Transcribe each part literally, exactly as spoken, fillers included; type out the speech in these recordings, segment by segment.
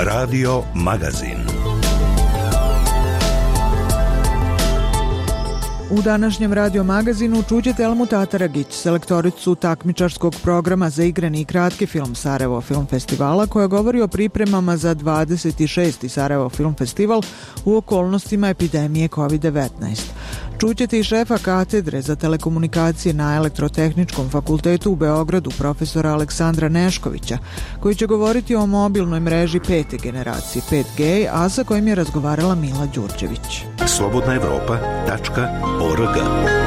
Radio Magazin. U današnjem Radio Magazinu čućete Elmu Tataragić, selektoricu takmičarskog programa za igrani i kratki film Sarajevo Film Festivala, koja govori o pripremama za dvadeset šesti Sarajevo Film Festival u okolnostima epidemije kovid devetnaest. Čućete i šefa katedre za telekomunikacije na Elektrotehničkom fakultetu u Beogradu, profesora Aleksandra Neškovića, koji će govoriti o mobilnoj mreži pete generacije pet G, a sa kojim je razgovarala Mila Đurđević. slobodna evropa tačka org.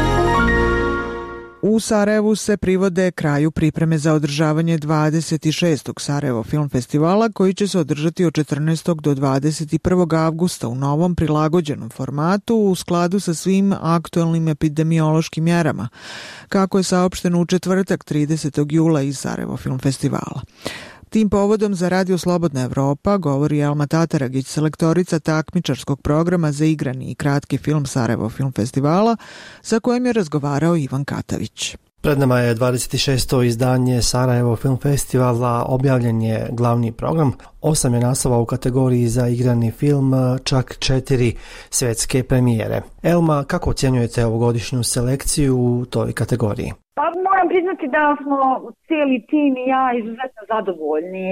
U Sarajevu se privode kraju pripreme za održavanje dvadeset šestog Sarajevo Film Festivala, koji će se održati od četrnaestog do dvadeset prvog avgusta u novom prilagođenom formatu u skladu sa svim aktuelnim epidemiološkim mjerama, kako je saopšteno u četvrtak tridesetog jula iz Sarajevo Film Festivala. Tim povodom za Radio Slobodna Evropa govori Elma Tataragić, selektorica takmičarskog programa za igrani i kratki film Sarajevo Film Festivala, sa kojim je razgovarao Ivan Katavić. Pred nama je dvadeset šesto izdanje Sarajevo Film Festivala, objavljen je glavni program, osam je naslova u kategoriji za igrani film, čak četiri svjetske premijere. Elma, kako ocjenjujete ovogodišnju selekciju u toj kategoriji? Pa moram priznati da smo cijeli tim i ja izuzetno zadovoljni.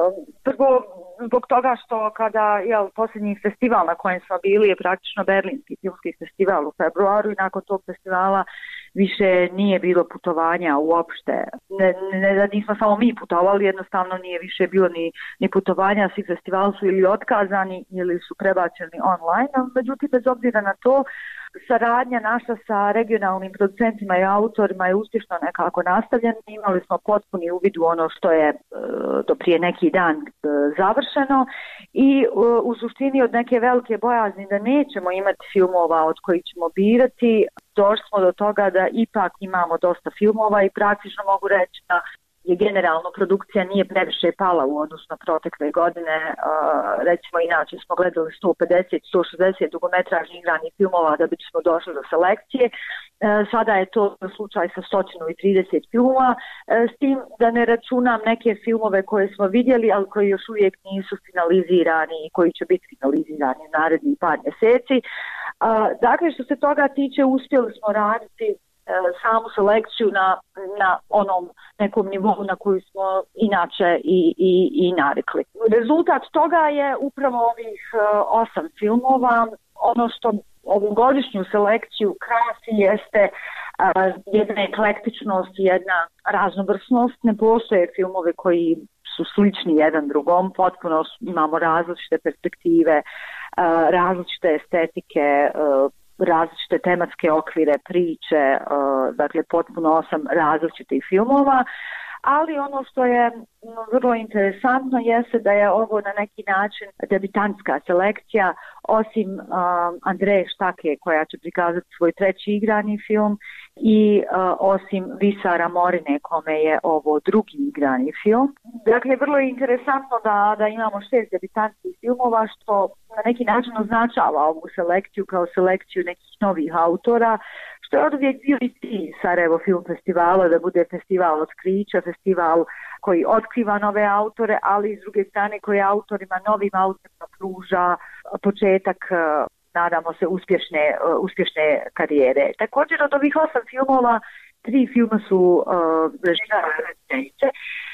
Prvo zbog toga što kada je posljednji festival na kojem smo bili je praktično Berlinski filmski festival u februaru i nakon tog festivala više nije bilo putovanja uopšte. Ne, ne da nismo samo mi putovali, jednostavno nije više bilo ni, ni putovanja, svi festivali su ili otkazani ili su prebačeni online, međutim bez obzira na to, saradnja naša sa regionalnim producentima i autorima je uspješno nekako nastavljena. Imali smo potpuni uvid u ono što je e, do prije neki dan e, završeno i e, u suštini od neke velike bojazni da nećemo imati filmova od kojih ćemo birati, došli smo do toga da ipak imamo dosta filmova i praktično mogu reći da je generalno produkcija nije previše pala u odnosu na protekle godine. Uh, recimo inače smo gledali sto pedeset do sto šezdeset dugometražnih igranih filmova da bismo došli do selekcije. Uh, sada je to slučaj sa sto trideset filmova, uh, s tim da ne računam neke filmove koje smo vidjeli, ali koji još uvijek nisu finalizirani i koji će biti finalizirani u narednih par mjeseci. Uh, dakle, što se toga tiče, uspjeli smo raditi samu selekciju na, na onom nekom nivou na koju smo inače i, i, i navikli. Rezultat toga je upravo ovih uh, osam filmova. Ono što ovu godišnju selekciju krasi jeste uh, jedna eklektičnost, jedna raznovrsnost. Ne postoje filmove koji su slični jedan drugom, potpuno imamo različite perspektive, uh, različite estetike, uh, različite tematske okvire, priče, uh, dakle potpuno osam različitih filmova, ali ono što je vrlo interesantno jeste da je ovo na neki način debitantska selekcija, osim uh, Andreje Štake koja će prikazati svoj treći igrani film i uh, osim Visara Morine kome je ovo drugi igrani film. Dakle, vrlo je interesantno da, da imamo šest debitantskih filmova, što na neki način označava ovu selekciju kao selekciju nekih novih autora, što je od uvijek bio i cilj Sarajevo Film Festivala, da bude festival otkrića, festival koji otkriva nove autore, ali s druge strane koji autorima, novim autorima pruža početak, nadamo se, uspješne, uspješne karijere. Također od ovih osam filmova, tri filma su uh, režirane rediteljice,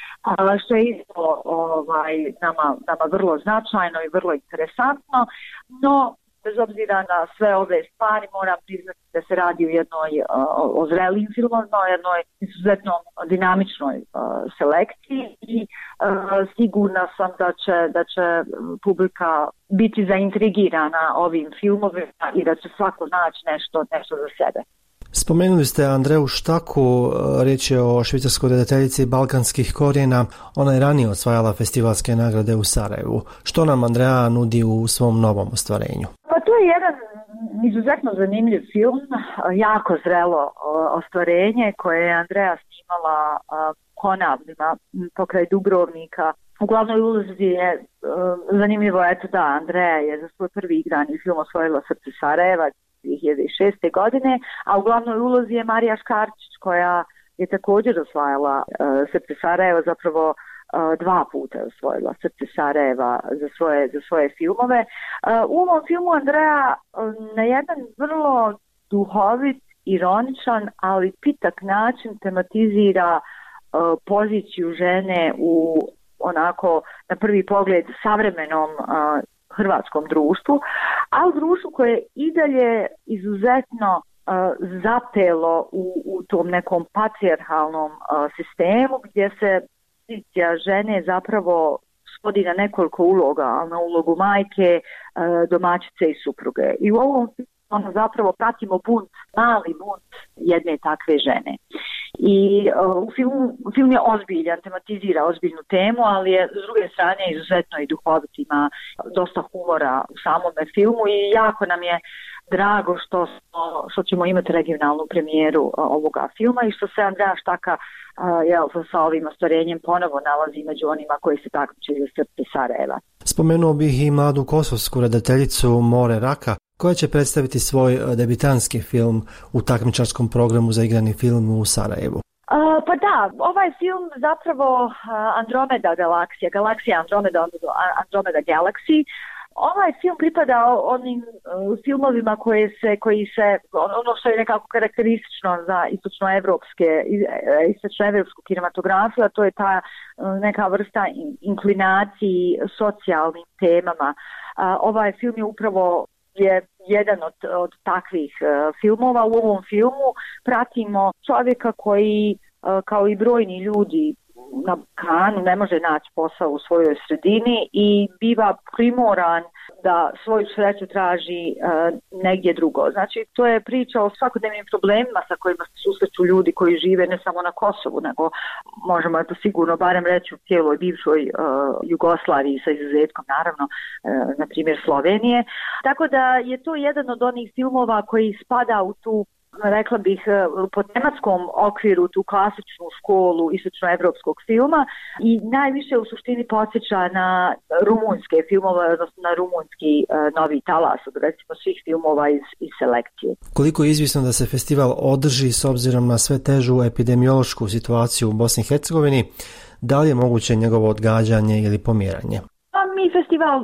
a što je isto ovaj, nama, nama vrlo značajno i vrlo interesantno, no bez obzira na sve ove stvari moram priznati da se radi o jednoj uh, o zrelim filmovima, o jednoj izuzetno dinamičnoj uh, selekciji i uh, sigurna sam da će, da će publika biti zaintrigirana ovim filmovima i da će svako naći nešto, nešto za sebe. Spomenuli ste Andreju Štaku, riječ je o švicarskoj redateljici balkanskih korijena. Ona je ranije osvajala festivalske nagrade u Sarajevu. Što nam Andreja nudi u svom novom ostvarenju? Pa to je jedan izuzetno zanimljiv film, jako zrelo ostvarenje koje je Andreja snimala Konavlima pokraj Dubrovnika. U glavnoj ulozi je zanimljivo eto da Andreja je za svoj prvi igrani film osvojila Srce Sarajeva dvije hiljade šeste. godine, a u glavnoj ulozi je Marija Škarčić koja je također osvajala uh, Srce Sarajeva, zapravo dva puta je osvojila Srce Sarajeva za svoje, za svoje filmove. U ovom filmu Andrea na jedan vrlo duhovit, ironičan, ali pitak način tematizira poziciju žene u onako na prvi pogled savremenom hrvatskom društvu, a u društvu koje je i dalje izuzetno zapelo u, u tom nekom patrijarhalnom sistemu gdje se pozicija žene zapravo svodi na nekoliko uloga, na ulogu majke, domaćice i supruge. I u ovom ono zapravo pratimo bunt, mali bunt jedne takve žene. I uh, u filmu, film je ozbiljan, tematizira ozbiljnu temu, ali je s druge strane izuzetno i duhovit, ima dosta humora u samome filmu i jako nam je drago što, što ćemo imati regionalnu premijeru uh, ovoga filma i što se Andrea Štaka uh, jel, sa ovim ostvarenjem ponovo nalazi među onima koji se takmiče za Srce Sarajeva. Spomenuo bih i mladu kosovsku redateljicu More Raka, koja će predstaviti svoj debitanski film u takmičarskom programu za igrani film u Sarajevu. Uh, pa da, ovaj film zapravo uh, Andromeda galaksija, galaksija Andromeda, Andromeda Galaxy, ovaj film pripada onim uh, filmovima koje se, koji se, ono što je nekako karakteristično za istočnoevropske, istočnoevropsku kinematografiju, a to je ta uh, neka vrsta inklinaciji socijalnim temama. Uh, ovaj film je upravo je jedan od, od takvih uh, filmova. U ovom filmu pratimo čovjeka koji, uh, kao i brojni ljudi na Balkanu, ne može naći posao u svojoj sredini i biva primoran da svoju sreću traži uh, negdje drugo. Znači, to je priča o svakodnevnim problemima sa kojima se susreću ljudi koji žive ne samo na Kosovu, nego možemo to sigurno barem reći u cijeloj bivšoj uh, Jugoslaviji sa izuzetkom, naravno, uh, na primjer Slovenije. Tako da je to jedan od onih filmova koji spada u tu, rekla bih, po tematskom okviru tu klasičnu školu istočnoevropskog filma i najviše u suštini podsjeća na rumunjske filmove, odnosno na rumunjski uh, novi talas od recimo svih filmova iz, iz selekcije. Koliko je izvisno da se festival održi s obzirom na sve težu epidemiološku situaciju u Bosni i Hercegovini, da li je moguće njegovo odgađanje ili pomjeranje? Pa mi festival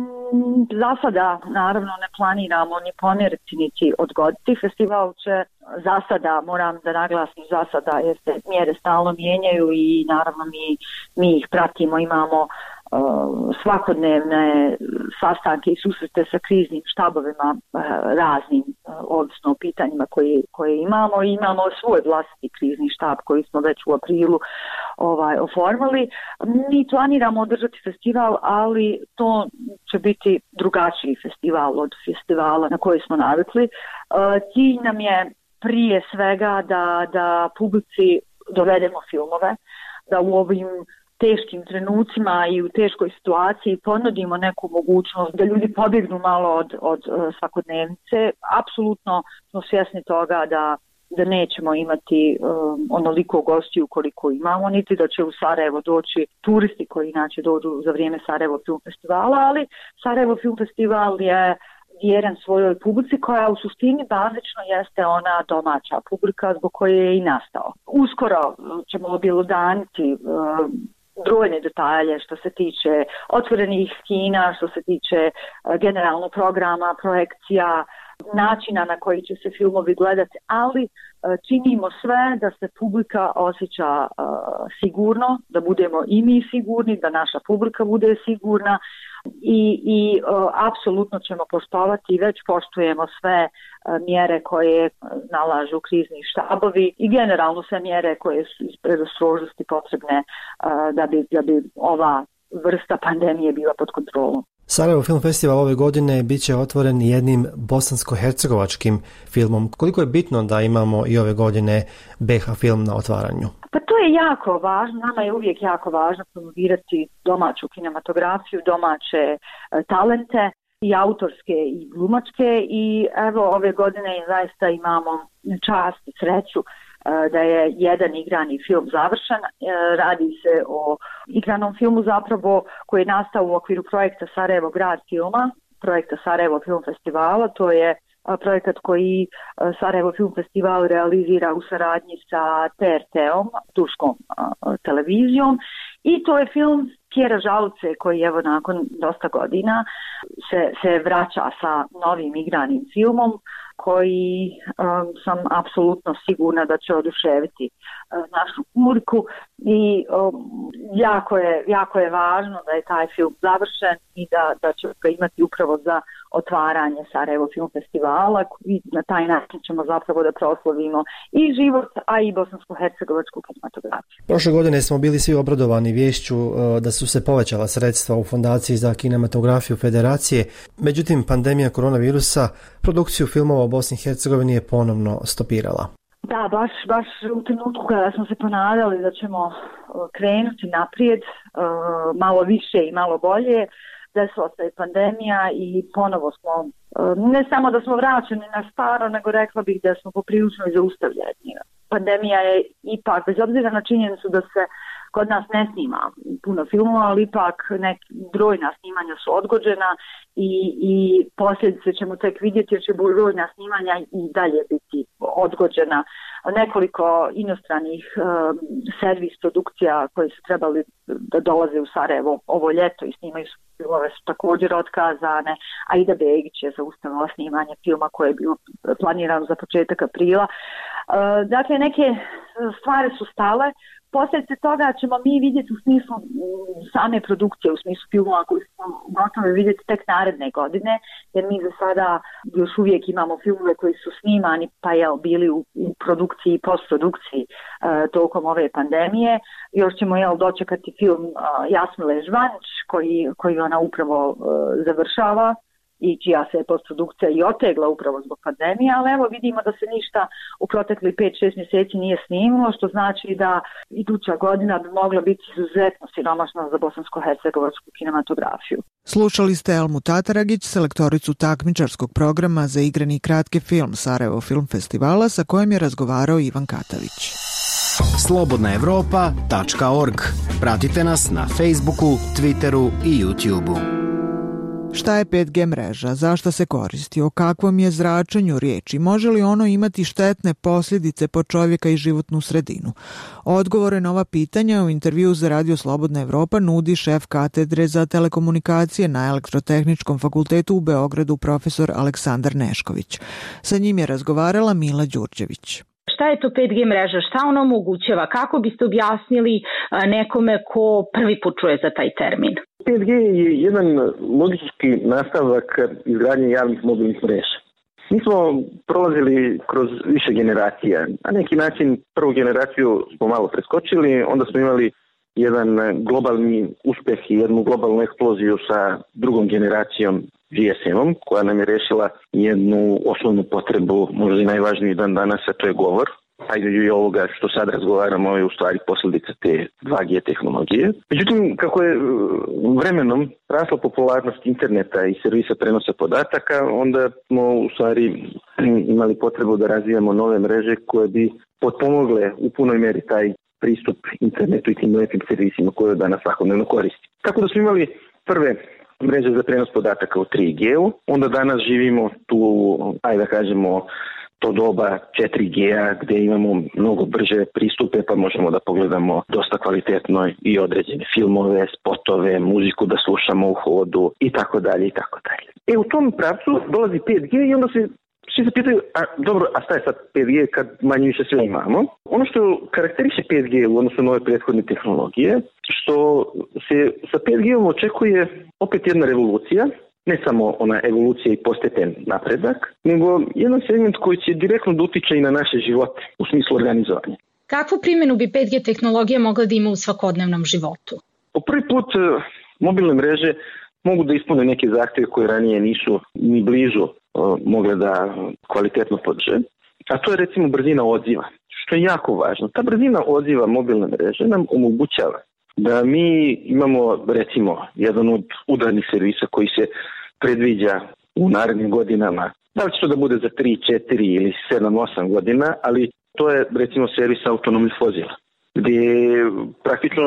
m, za sada naravno ne planiramo ni pomjeriti niti odgoditi. Festival će za sada, moram da naglasim za sada, jer se mjere stalno mijenjaju i naravno mi, mi ih pratimo, imamo uh, svakodnevne sastanke i susrete sa kriznim štabovima uh, raznim, uh, ovisno o pitanjima koje, koje imamo i imamo svoj vlastiti krizni štab koji smo već u aprilu ovaj, oformili. Mi planiramo održati festival, ali to će biti drugačiji festival od festivala na koji smo navikli. Uh, cilj nam je prije svega da, da publici dovedemo filmove, da u ovim teškim trenucima i u teškoj situaciji ponudimo neku mogućnost da ljudi pobjegnu malo od, od svakodnevnice. Apsolutno smo svjesni toga da, da nećemo imati um, onoliko gostiju koliko imamo, niti da će u Sarajevo doći turisti koji inače dođu za vrijeme Sarajevo Film Festivala, ali Sarajevo Film Festival je vjeren svojoj publici koja u suštini bazično jeste ona domaća publika zbog koje je i nastao. Uskoro ćemo objelodaniti uh, brojne detalje što se tiče otvorenih kina, što se tiče uh, generalnog programa, projekcija, načina na koji će se filmovi gledati, ali uh, činimo sve da se publika osjeća uh, sigurno, da budemo i mi sigurni, da naša publika bude sigurna i, i uh, apsolutno ćemo poštovati i već poštujemo sve uh, mjere koje nalažu krizni štabovi i generalno sve mjere koje su iz predostrožnosti potrebne uh, da bi, da bi ova vrsta pandemije bila pod kontrolom. Sarajevo Film Festival ove godine bit će otvoren jednim bosansko-hercegovačkim filmom. Koliko je bitno da imamo i ove godine B H film na otvaranju? Pa to je jako važno. Nama je uvijek jako važno promovirati domaću kinematografiju, domaće e, talente i autorske i glumačke i evo ove godine zaista imamo čast i sreću da je jedan igrani film završen. Radi se o igranom filmu zapravo koji je nastao u okviru projekta Sarajevo grad filma, projekta Sarajevo Film Festivala. To je projekat koji Sarajevo Film Festival realizira u saradnji sa T R T-om, turskom televizijom I to je film Pjera Žaluce koji evo nakon dosta godina se, se vraća sa novim igranim filmom koji um, sam apsolutno sigurna da će oduševiti uh, našu publiku i um, jako, je, jako je važno da je taj film završen i da, da će ga imati upravo za otvaranje Sarajevo film festivala i na taj način ćemo zapravo da proslavimo i život, a i bosansko-hercegovačku kinematografiju. Prošle godine smo bili svi obradovani viješću da su se povećala sredstva u Fondaciji za kinematografiju Federacije, međutim pandemija koronavirusa produkciju filmova u Bosni i Hercegovini je ponovno stopirala. Da, baš, baš u trenutku kada smo se ponadali da ćemo krenuti naprijed malo više i malo bolje, desila se je pandemija i ponovo smo, ne samo da smo vraćeni na staro, nego rekla bih da smo poprilično i zaustavljeni. Pandemija je ipak, bez obzira na činjenicu da se kod nas ne snima puno filmova, ali ipak neki brojna snimanja su odgođena i, i posljedice ćemo tek vidjeti jer će brojna snimanja i dalje biti odgođena. Nekoliko inostranih um, servis produkcija koje su trebali da dolaze u Sarajevo ovo ljeto i snimaju su filmove su također otkazane. Aida Begić je zaustavila snimanje filma koje je bilo planirano za početak aprila. Uh, dakle, neke stvari su stale. Posljedice toga ćemo mi vidjeti u smislu same produkcije, u smislu filmova koji smo gotovi vidjeti tek naredne godine, jer mi za sada još uvijek imamo filmove koji su snimani pa je bili u, u produkciji i postprodukciji uh, tokom ove pandemije. Još ćemo jel, dočekati film uh, Jasmile Žvanić koji, koji ona upravo uh, završava i čija se postprodukcija i otegla upravo zbog pandemije, ali evo vidimo da se ništa u protekli pet šest mjeseci nije snimilo, što znači da iduća godina bi mogla biti izuzetno siromašna za bosansko-hercegovačku kinematografiju. Slušali ste Elmu Tataragić, selektoricu takmičarskog programa za igrani i kratki film Sarajevo film festivala sa kojim je razgovarao Ivan Katavić. slobodna evropa tačka org. Pratite nas na Facebooku, Twitteru i YouTubeu. Šta je pet G mreža, zašto se koristi, o kakvom je zračenju riječi, može li ono imati štetne posljedice po čovjeka i životnu sredinu? Odgovore na ova pitanja u intervju za Radio Slobodna Evropa nudi šef katedre za telekomunikacije na Elektrotehničkom fakultetu u Beogradu profesor Aleksandar Nešković. Sa njim je razgovarala Mila Đurđević. Šta je to pet G mreža, šta ona omogućava, kako biste objasnili nekome ko prvi put čuje za taj termin? pet G je jedan logički nastavak izgradnje javnih mobilnih mreža. Mi smo prolazili kroz više generacija. Na neki način prvu generaciju smo malo preskočili, onda smo imali jedan globalni uspjeh i jednu globalnu eksploziju sa drugom generacijom G S M-om, koja nam je rešila jednu osnovnu potrebu, možda i najvažniji dan danas, a to je govor. Ajde i ovoga što sad razgovaramo je u stvari posljedica te dva G tehnologije. Međutim, kako je vremenom rasla popularnost interneta i servisa prenosa podataka, onda smo u stvari imali potrebu da razvijamo nove mreže koje bi potpomogle u punoj mjeri taj pristup internetu i tim lepim servisima koje danas svakodnevno koristi. Tako da smo imali prve mreže za prenos podataka u tri G-u, onda danas živimo tu, ajde da kažemo, to doba četiri G-a gdje imamo mnogo brže pristupe pa možemo da pogledamo dosta kvalitetno i određene filmove, spotove, muziku da slušamo u hodu i tako dalje i tako dalje. E u tom pravcu dolazi pet G i onda se svi se pitaju, a dobro, a šta je sad pet G kad manje više sve imamo? Ono što karakteriše pet G u odnosu na ove prethodne tehnologije, što se sa pet G-om očekuje opet jedna revolucija, ne samo ona evolucija i postepen napredak, nego jedan segment koji će direktno da utiče i na naše živote u smislu organizovanja. Kakvu primjenu bi pet G tehnologija mogla da ima u svakodnevnom životu? Po prvi put mobilne mreže mogu da ispune neke zahtjeve koje ranije nisu ni blizu mogle da kvalitetno podrže, a to je recimo brzina odziva, što je jako važno. Ta brzina odziva mobilne mreže nam omogućava da mi imamo recimo jedan od udarnih servisa koji se predviđa u narednim godinama. Da li će to da bude za tri, četiri ili sedam, osam godina, ali to je recimo servis autonomnih vozila, gdje praktično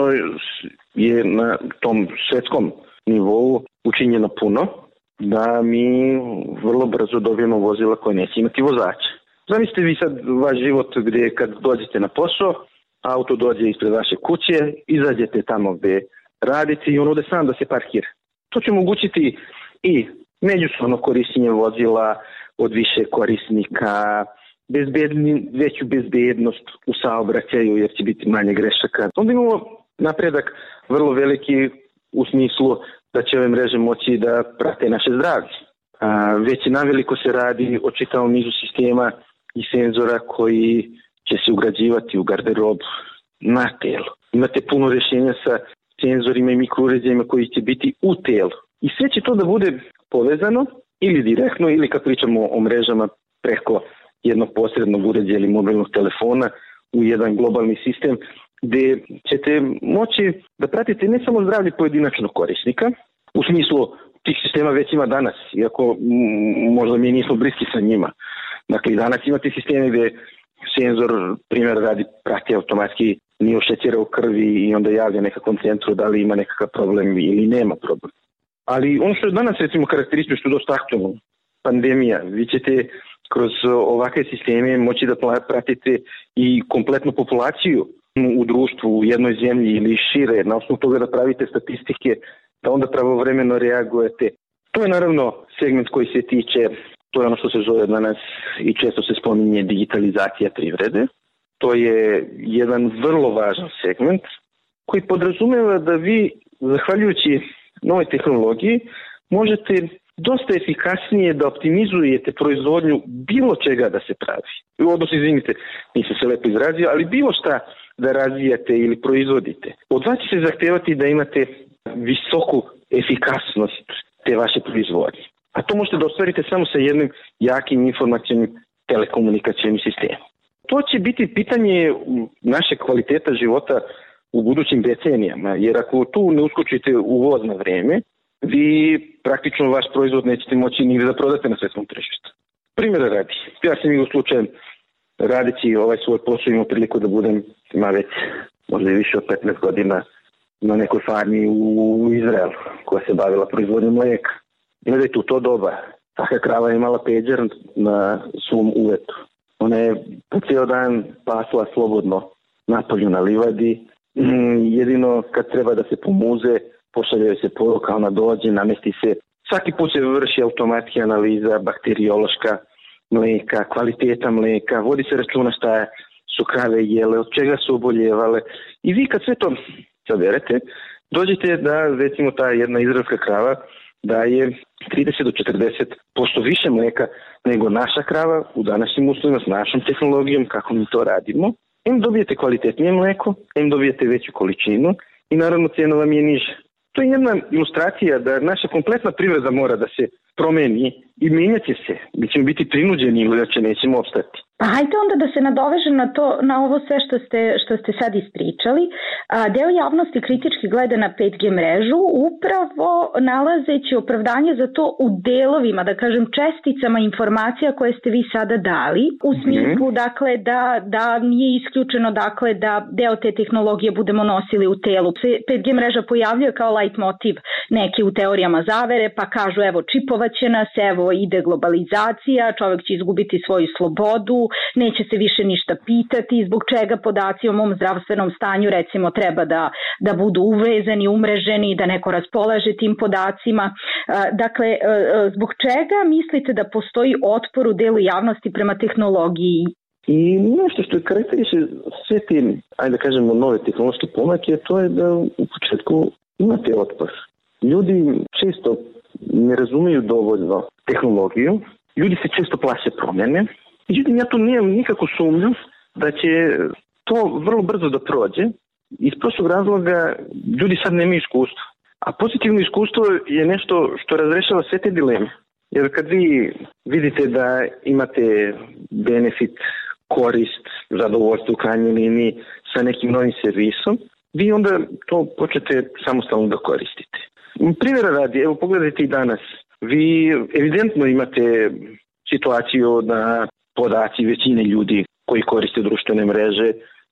je na tom svjetskom nivou učinjeno puno da mi vrlo brzo dobijemo vozila koje neće imati vozača. Zamislite vi sad vaš život gdje kad dođete na posao, auto dođe ispred vaše kuće, izađete tamo gde radite i on ode sam da se parkira. To će omogućiti i međusobno korišćenje vozila od više korisnika, bezbedni, veću bezbednost u saobraćaju jer će biti manje grešaka. Onda imamo napredak vrlo veliki u smislu da će ove mreže moći da prate naše zdravlje. A, već naveliko se radi o čitavom nizu sistema i senzora koji će se ugrađivati u garderobu na telu. Imate puno rješenja sa senzorima i mikrouređajima koji će biti u telu. I sve će to da bude povezano ili direktno ili kad pričamo o mrežama preko jednog posrednog uređaja ili mobilnog telefona u jedan globalni sistem gde ćete moći da pratite ne samo zdravlje pojedinačnog korisnika, u smislu tih sistema već ima danas, iako možda mi nismo bliski sa njima. Dakle, danas imate sisteme gde senzor, primjer radi, prati automatski nivo šećera u krvi i onda javlja nekakvom centru da li ima nekakav problem ili nema problem. Ali ono što je danas recimo karakteristično, što je dosta aktualno, pandemija, vi ćete kroz ovakve sisteme moći da pratite i kompletnu populaciju u društvu, u jednoj zemlji ili šire, na osnovu toga da pravite statistike, da onda pravovremeno reagujete. To je naravno segment koji se tiče, to je ono što se zove danas i često se spominje digitalizacija privrede. To je jedan vrlo važan segment koji podrazumeva da vi, zahvaljujući novoj tehnologiji, možete dosta efikasnije da optimizujete proizvodnju bilo čega da se pravi. Odnosno, izvinite, nisam se lepo izrazio, ali bilo šta da razvijate ili proizvodite. Od vas će se zahtevati da imate visoku efikasnost te vaše proizvodnje. A to možete da ostvarite samo sa jednim jakim informacionim telekomunikacijnim sistemom. To će biti pitanje naše kvaliteta života u budućim decenijama, jer ako tu ne uskočite u voz na vreme, vi praktično vaš proizvod nećete moći nigde da prodate na svetskom tržištu. Primjera radi, ja sam igao slučajem radeći ovaj svoj posao imao priliku da budem, ima već možda i više od petnaest godina, na nekoj farmi u Izraelu koja se bavila proizvodnjom mlijeka. Gledajte, u to doba, taka krava je imala peđer na svom uvetu. Ona je po cijel dan pasla slobodno napolju na livadi. Jedino kad treba da se pomuze, pošaljaju se poruka, ona dođe, namesti se. Svaki put se vrši automatski analiza bakteriološka mlijeka, kvaliteta mlijeka, vodi se računa šta su krave jele, od čega su oboljevale. I vi kad sve to saberete, dođete da recimo ta jedna izraelska krava daje trideset do četrdeset posto više mlijeka nego naša krava u današnjim uslovima s našom tehnologijom, kako mi to radimo. Em dobijete kvalitetnije mlijeko, em dobijete veću količinu i naravno cijena vam je niža. To je jedna ilustracija da naša kompletna privreda mora da se promeni i menjat će se. Mi ćemo biti prinuđeni ili da će nećemo opstati. Pa hajde onda da se nadovežem na to, na ovo sve što ste, što ste sad ispričali. A, deo javnosti kritički gleda na pet G mrežu upravo nalazeći opravdanje za to u delovima, da kažem česticama informacija koje ste vi sada dali, u smislu mm-hmm. dakle da, da nije isključeno dakle da deo te tehnologije budemo nosili u telu. pet G mreža pojavljuje kao light motiv neki u teorijama zavere, pa kažu evo čipovaće nas, evo ide globalizacija, čovjek će izgubiti svoju slobodu, neće se više ništa pitati, zbog čega podaci o mom zdravstvenom stanju recimo treba da, da budu uvezani, umreženi, da neko raspolaže tim podacima. Dakle, zbog čega mislite da postoji otpor u delu javnosti prema tehnologiji? I nešto što je karakteriše sve te, ajde da kažemo, nove tehnološke pomake, to je da u početku imate otpor. Ljudi često ne razumeju dovoljno tehnologiju, ljudi se često plaše promjene. Međutim, ja tu nemam nikakvu sumnju da će to vrlo brzo da prođe. Iz prostog razloga ljudi sad nemaju iskustvo. A pozitivno iskustvo je nešto što razrešava sve te dileme. Jer kad vi vidite da imate benefit, korist, zadovoljstvo u krajnjoj liniji sa nekim novim servisom, vi onda to počnete samostalno da koristite. Primjera radi, evo pogledajte i danas. Vi evidentno imate situaciju da podaci većine ljudi koji koriste društvene mreže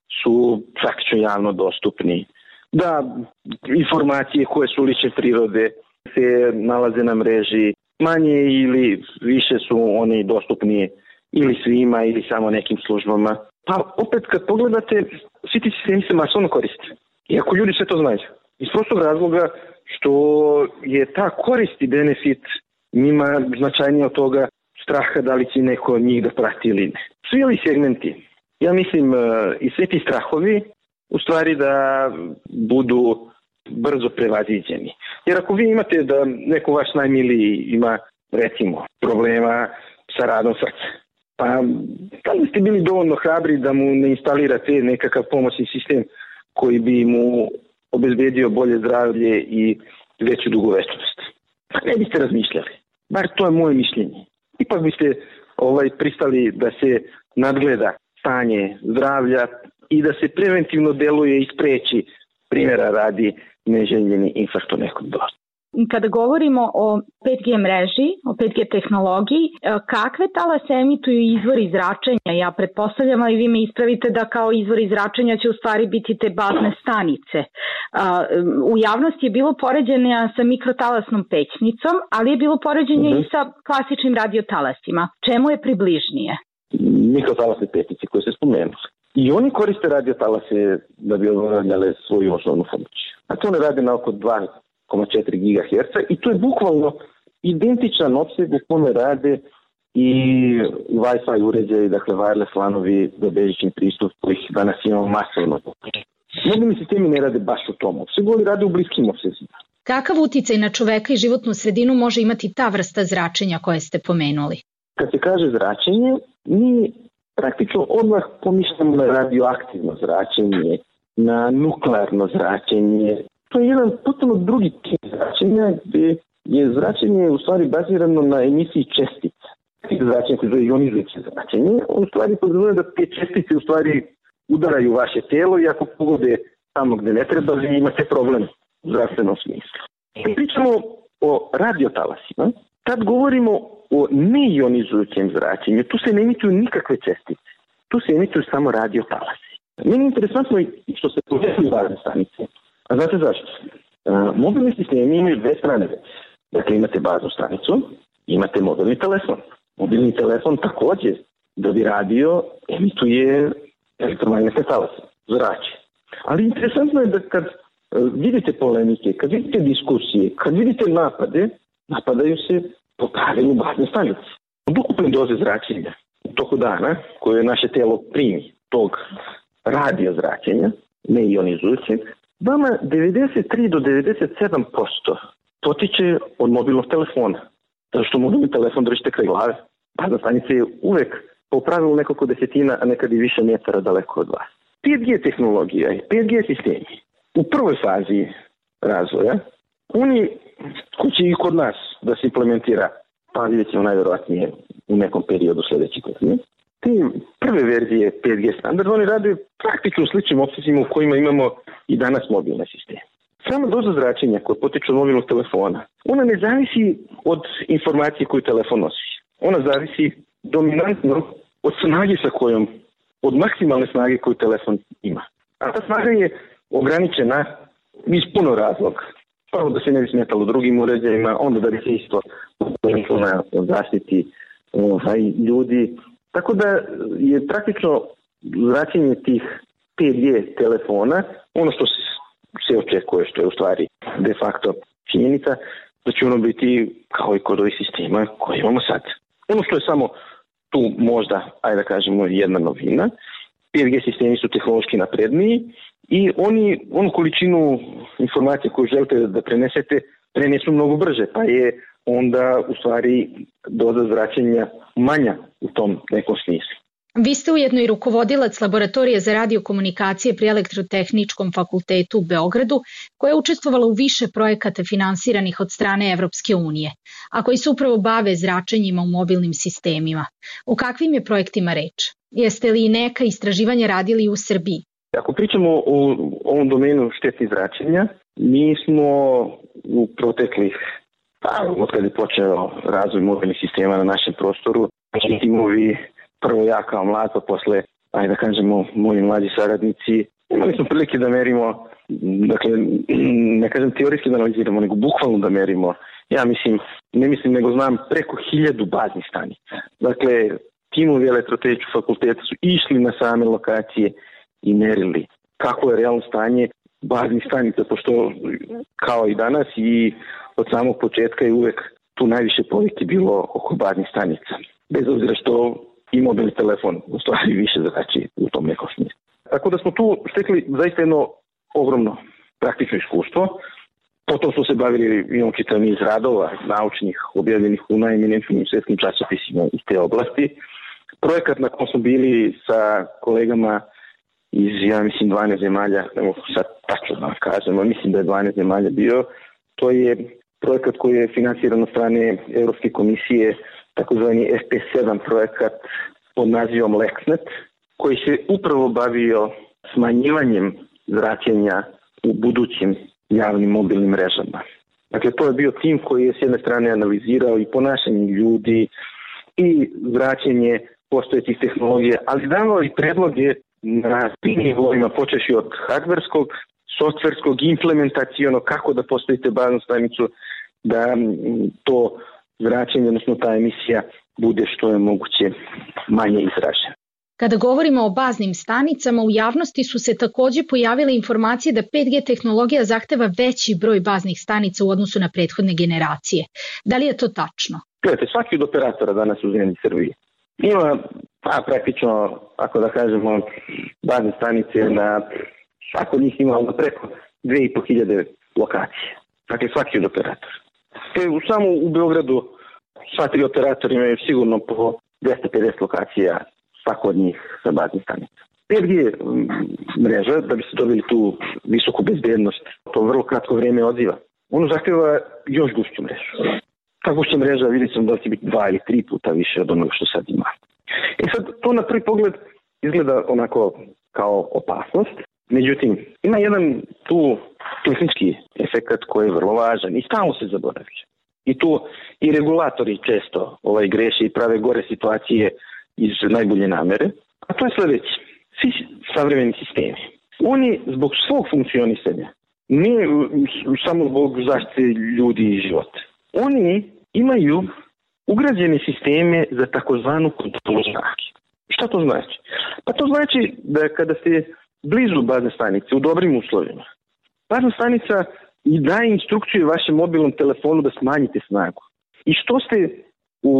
su praktično javno dostupni. Da informacije koje su lične prirode se nalaze na mreži, manje ili više su oni dostupni ili svima ili samo nekim službama. Pa opet kad pogledate, svi ti sistemi se masovno koriste. Iako ljudi sve to znaju. Iz prostog razloga što je ta korist i benefit njima značajnije od toga straha da li će neko od njih da prati ili ne. Svi ovi segmenti, ja mislim i sve ti strahovi, u stvari da budu brzo prevaziđeni. Jer ako vi imate da neko vaš najmiliji ima, recimo, problema sa radom srca, pa da li ste bili dovoljno hrabri da mu ne instalirate nekakav pomoćni sistem koji bi mu obezbedio bolje zdravlje i veću dugovečnost? Pa ne biste razmišljali. Bar to je moje mišljenje. Ipak biste ovaj, pristali da se nadgleda stanje zdravlja i da se preventivno deluje i spreči, primjera radi, neželjeni infarkt nekog dosta. Kada govorimo o pet G mreži, o pet G tehnologiji, kakve talase emituju izvori zračenja? Ja pretpostavljam, ali vi me ispravite da kao izvori zračenja će u stvari biti te bazne stanice. U javnosti je bilo poređenja sa mikrotalasnom pećnicom, ali je bilo poređenje mm-hmm. i sa klasičnim radiotalasima. Čemu je približnije? Mikrotalasne pećnice koje se spomenuli. I oni koriste radiotalase da bi obavljale svoju osnovnu funkciju. A to ne radi na oko dva zarez četiri gigaherca i to je bukvalno identičan opseg u kome rade i Wi-Fi uređaji, dakle wireless lanovi za bežični pristup kojih danas imamo masovno. Mobilni sistemi ne rade baš u tom opsegu, ali rade u bliskim opsezima. Kakav uticaj na čoveka i životnu sredinu može imati ta vrsta zračenja koje ste pomenuli? Kad se kaže zračenje, mi praktično odmah pomišljamo na radioaktivno zračenje, na nuklearno zračenje. To je jedan potpuno drugi tip zračenja gdje je zračenje u stvari bazirano na emisiji čestica. Zračenje koje zove ionizujuće zračenje, on u stvari podrazumijeva da te čestice u stvari udaraju vaše telo i ako pogode tamo gdje ne treba, vi imate problem u zdravstvenom smislu. Pričamo o radiotalasima. Kad govorimo o neionizujućem zračenju, tu se ne emituju nikakve čestice. Tu se emituju samo radiotalasi. Meni je interesantno i što se povezuju bazne stanice. A znate zašto? Uh, mobilni sistemi imaju dve strane. Dakle, imate baznu stanicu, imate mobilni telefon. Mobilni telefon također, da bi radio, emituje elektromagnetne talase, zrače. Ali interesantno je da kad uh, vidite polemike, kad vidite diskusije, kad vidite napade, napadaju se po pravilu bazne stanice. Od ukupne doze zračenja u toku dana, koje naše telo primi tog radio zračenja, neionizujućeg, vama devedeset tri do devedeset sedam posto potiče od mobilnog telefona. Zato što mobilni telefon držite kraj glave. Bazna stanica je uvek po pravilu nekoliko desetina, a nekad i više metara daleko od vas. pet G tehnologija i pet G sistemi u prvoj fazi razvoja, oni koji će i kod nas da se implementira, pa vidjet ćemo najverovatnije u nekom periodu sljedeće godine, te prve verzije pet G standarda, oni rade praktično u sličnim opsezima u kojima imamo i danas mobilne sisteme. Sama doza zračenja koja potiče od mobilnog telefona, ona ne zavisi od informacije koju telefon nosi. Ona zavisi dominantno od snage sa kojom, od maksimalne snage koju telefon ima. A ta snaga je ograničena iz puno razloga. Prvo da se ne bi smetalo drugim uređajima, onda da bi se isto na zaštiti ovaj, ljudi. Tako da je praktično zračenje tih pet G telefona, ono što se očekuje, što je u stvari de facto činjenica, da će ono biti kao i kod ovih sistema koje imamo sad. Ono što je samo tu možda, ajde da kažemo, jedna novina, pet G sistemi su tehnološki napredniji i oni onu količinu informacije koju želite da prenesete, prenesu mnogo brže, pa je onda u stvari doza zračenja manja u tom nekom smislu. Vi ste ujedno i rukovodilac laboratorije za radiokomunikacije pri Elektrotehničkom fakultetu u Beogradu, koja je učestvovala u više projekata finansiranih od strane Evropske unije, a koji se upravo bave zračenjima u mobilnim sistemima. O kakvim je projektima reč? Jeste li neka istraživanja radili u Srbiji? Ako pričamo o ovom domenu štetnih zračenja, mi smo u proteklih, pa od kada je počeo razvoj mobilnih sistema na našem prostoru, timovi, prvo ja kao mlad, pa posle, ajde da kažemo, moji mlađi saradnici, imali smo prilike da merimo, dakle, ne kažem teorijski da analiziramo, nego bukvalno da merimo. Ja mislim, ne mislim, nego znam preko hiljadu baznih stanica. Dakle, timovi elektrotehničkog fakulteta su išli na same lokacije i merili kako je realno stanje baznih stanica, pošto kao i danas i od samog početka je uvek tu najviše povijesti bilo oko baznih stanica. Bez obzira što i mobilni telefon u stvari više zrači u tom nekom smislu. Tako da smo tu stekli zaista jedno ogromno praktično iskustvo. Potom smo se bavili, imamo čitav niz radova naučnih objavljenih u najeminentnijim svjetskim časopisima iz te oblasti. Projekat na kom smo bili sa kolegama iz, ja mislim, dvanaest zemalja, ne mogu sad tačno da kažem, ali mislim da je dvanaest zemalja bio, to je projekat koji je financiran od strane Europske komisije, takozvani F P sedam projekat pod nazivom LexNet, koji se upravo bavio smanjivanjem zračenja u budućim javnim mobilnim mrežama. Dakle, to je bio tim koji je s jedne strane analizirao i ponašanje ljudi i zračenje postojećih tehnologija, ali davao i predloge na svim nivoima, počeši od hardverskog, softverskog, implementacionog, kako da postavite baznu stanicu, da to zračenje, odnosno ta emisija, bude što je moguće manje izražena. Kada govorimo o baznim stanicama, u javnosti su se takođe pojavile informacije da pet G tehnologija zahteva veći broj baznih stanica u odnosu na prethodne generacije. Da li je to tačno? Gledajte, svaki od operatora danas u zemlji Srbiji ima, a praktično, ako da kažemo, bazne stanice na, svako od njih ima onda preko dve i po hiljade lokacije. Dakle, svaki od operatora. Samo u Beogradu sva tri operatora imaju sigurno po dvesta pedeset lokacija svako od njih sa baznih stanica. pet G mreža, da bi se dobili tu visoku bezbednost, to vrlo kratko vrijeme odziva. Ono zahtjeva još gušću mrežu. Ta gušća mreža, vidjet ćemo da će biti dva ili tri puta više od onoga što sad ima. E sad, to na prvi pogled izgleda onako kao opasnost. Međutim, ima jedan tu tehnički efekt koji je vrlo važan i stalno se zaboravlja. I tu i regulatori često ovaj, greše i prave gore situacije iz najbolje namere, a to je sljedeći. Svi savremeni sistemi, oni zbog svog funkcionisanja, ne samo zbog zaštite ljudi i života, oni imaju ugrađene sisteme za takozvanu kontrolu zraka. Šta to znači? Pa to znači da kada ste blizu bazne stanice, u dobrim uslovima, bazna stanica i daje instrukciju vašem mobilnom telefonu da smanjite snagu. I što ste u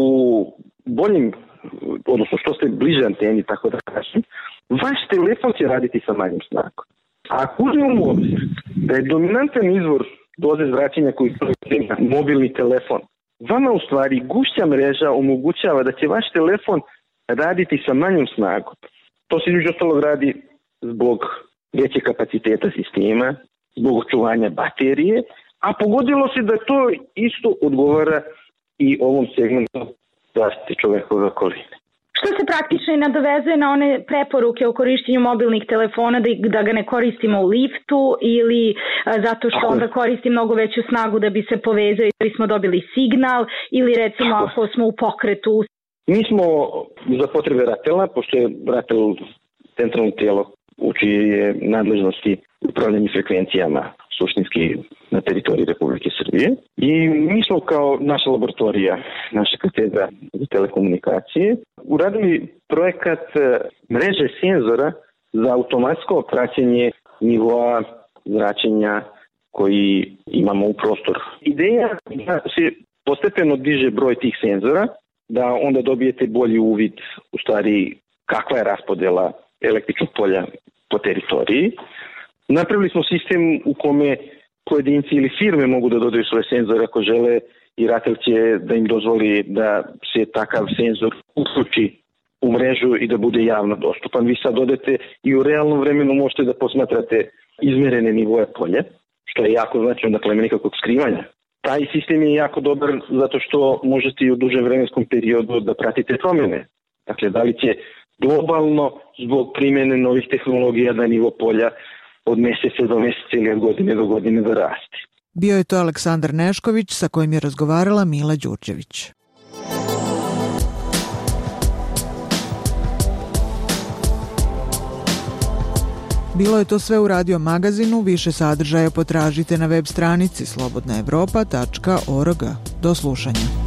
boljim, odnosno što ste bliže anteni, tako da kažem, vaš telefon će raditi sa manjim snagom. A ako uzmemo u obzir da je dominantan izvor doze zračenja koji je mobilni telefon, vama u stvari gušća mreža omogućava da će vaš telefon raditi sa manjom snagom. To se između ostalog radi zbog veće kapaciteta sistema, zbog očuvanja baterije, a pogodilo se da to isto odgovara i ovom segmentu zaštite čovekove okoline. Što se praktično i nadovezuje na one preporuke o korištenju mobilnih telefona, da, da ga ne koristimo u liftu ili a, zato što onda koristi mnogo veću snagu da bi se povezao i da bismo dobili signal ili recimo Tako. ako smo u pokretu. Mi smo za potrebe RATEL-a, pošto je RATEL centralno tijelo u čije je nadležnosti upravljanje frekvencijama suštinski na teritoriji Republike Srbije. I mi smo kao naša laboratorija, naša katedra za telekomunikacije, uradili projekat mreže senzora za automatsko praćenje nivoa zračenja koji imamo u prostoru. Ideja da se postepeno diže broj tih senzora, da onda dobijete bolji uvid u stvari kakva je raspodela električnog polja po teritoriji. Napravili smo sistem u kome pojedinci ili firme mogu da dodaju svoje senzore ako žele i RATEL će da im dozvoli da se takav senzor uključi u mrežu i da bude javno dostupan. Vi sad odete i u realnom vremenu možete da posmatrate izmerene nivoje polja, što je jako značajno, dakle nema nikakvog skrivanja. Taj sistem je jako dobar zato što možete i u dužem vremenskom periodu da pratite promjene. Dakle, da li će globalno zbog primjene novih tehnologija da nivo polja od mjeseca do mjeseca ili od godine do godine da raste. Bio je to Aleksandar Nešković sa kojim je razgovarala Mila Đurđević. Bilo je to sve u Radio Magazinu. Više sadržaja potražite na web stranici slobodna evropa tačka org. Do slušanja.